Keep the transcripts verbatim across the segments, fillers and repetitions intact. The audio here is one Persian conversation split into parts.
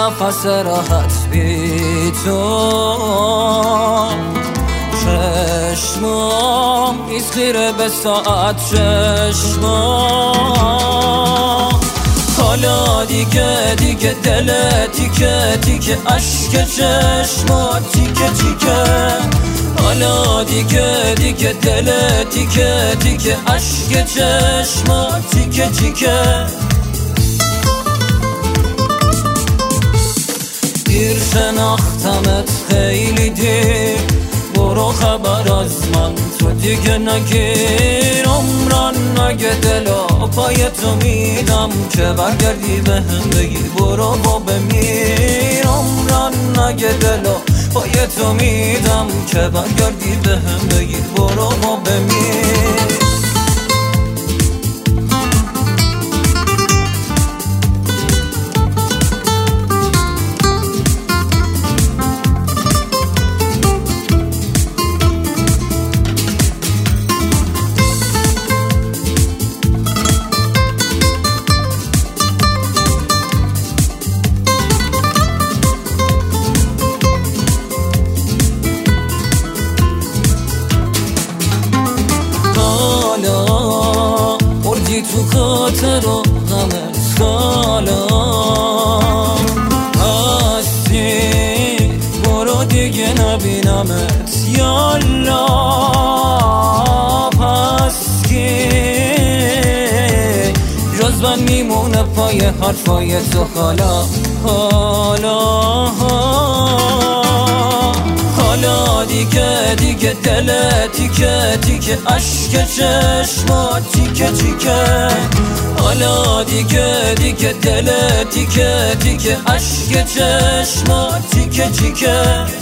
نفس راحت بی تو چشمام نیست خیره به ساعت چشمام حالا دیگه دیگه دل تیکه تیکه اشک چشمات تیکه تیکه حالا دیگه دیگه دل تیکه تیکه اشک چشمات تیکه تیکه دیر شناختمت خیلی دیر برو خبر از من تو دیگه نگیر عمران نگه دلا پای تو میدم که برگردی به هم بگی برو با بمیر عمران نگه دلا پای تو میدم که برگردی به هم بگی برو با بمیر تو خاطر و غمت سالا هستی برو دیگه نبینمت یالا پس کی جز من میمونه پای حرفای تو حالا حالا حالا دیگه دیگه دل تیکه تیکه اشک چشمات تیکه تیکه حالا دیگه دیگه دل تیکه تیکه اشک چشمات تیکه تیکه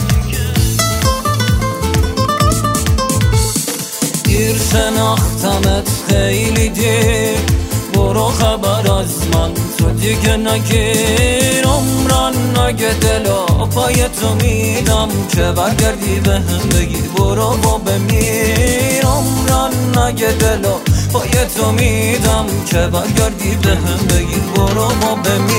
دیر شناختمت خیلی دیر برو خبر از من تو دیگه نگیر عمران نگه دلا پای تو میدم که برگردی به هم بگی برو با بمیر عمران نگه دلا پای تو میدم که برگردی به هم بگی برو با بمیر